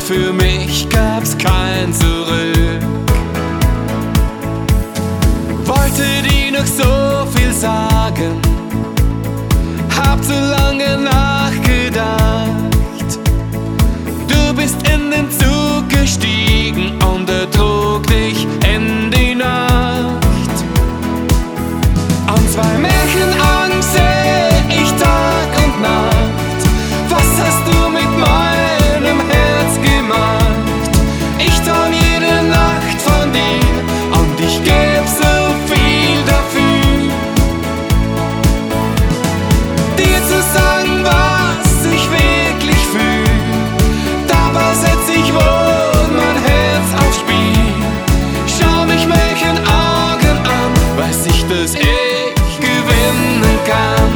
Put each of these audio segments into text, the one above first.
für mich gab's kein Zurück. Wollte dir noch so viel sagen, hab zu lange nachgedacht. Du bist in den Zug gestiegen und er trug dich in die Nacht. Und zwei Märchenaugen seh ich Tag und Nacht. Was hast du mit meinem Herz gemacht? Ich träum jede Nacht von dir und ich geb so viel dafür, dir zu sagen, was ich wirklich fühl. Dabei setz ich wohl mein Herz aufs Spiel. Schau mich Märchenaugen an, weiß ich, dass ich gewinnen kann.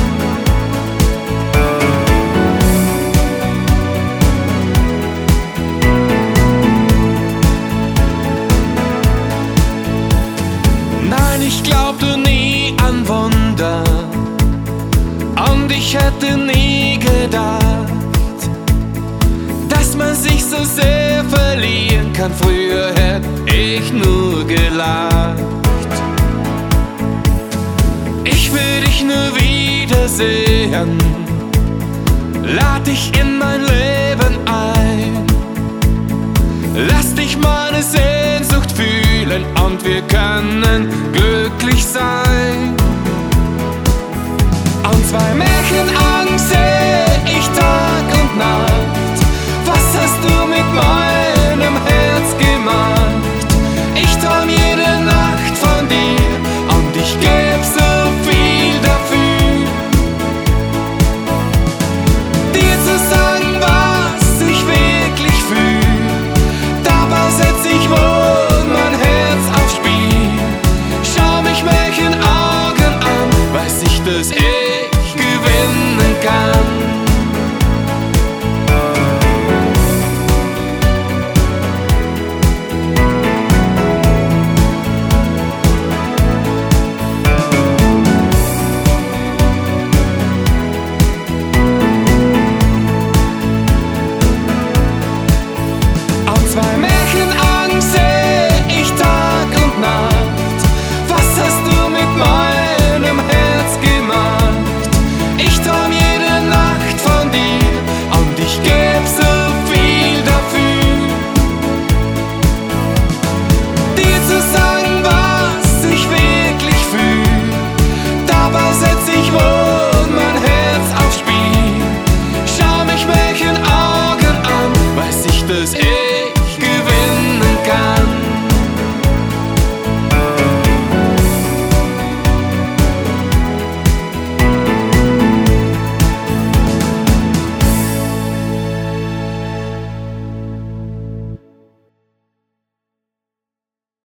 Nein, ich glaubte nie an Wunder und ich hätte nie gedacht, dass man sich so sehr verlieren kann. Früher hätte ich nur gelacht. Ich will dich nur wiedersehen, lad dich in mein Leben ein. Lass dich meine Sehnsucht fühlen und wir können glücklich sein. Und zwei Märchenaugen seh ich Tag und Nacht.